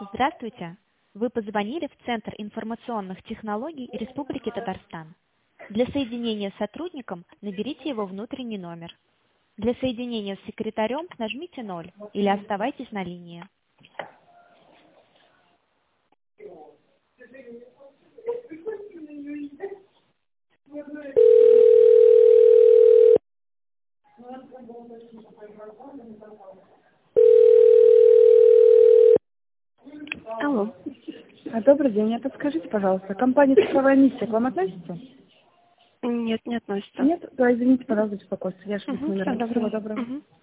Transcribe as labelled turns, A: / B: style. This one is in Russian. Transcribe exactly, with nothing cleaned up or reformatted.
A: Здравствуйте. Вы позвонили в Центр информационных технологий Республики Татарстан. Для соединения с сотрудником наберите его внутренний номер. Для соединения с секретарем нажмите ноль или оставайтесь на линии.
B: Алло. А, добрый день. А подскажите, пожалуйста, компания «Цифровая миссия» к вам относится?
C: Нет, не относится.
B: Нет? Да, извините, пожалуйста, беспокойство. Я ошиблась
C: Угу, всего
B: номером. Всего
C: доброго.
B: доброго.
C: Мгм.